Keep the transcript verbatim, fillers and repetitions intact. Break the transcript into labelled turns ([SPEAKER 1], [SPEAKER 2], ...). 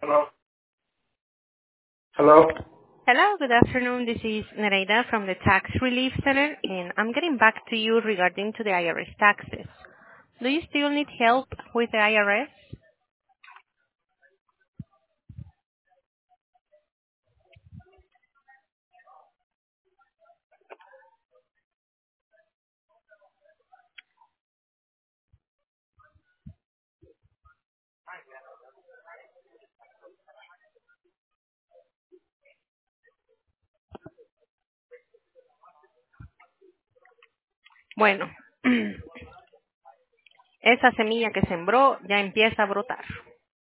[SPEAKER 1] Hello. Hello.
[SPEAKER 2] Hello, good afternoon. This is Nereida from the Tax Relief Center, and I'm getting back to you regarding to the I R S taxes. Do you still need help with the I R S? Bueno, esa semilla que sembró ya empieza a brotar.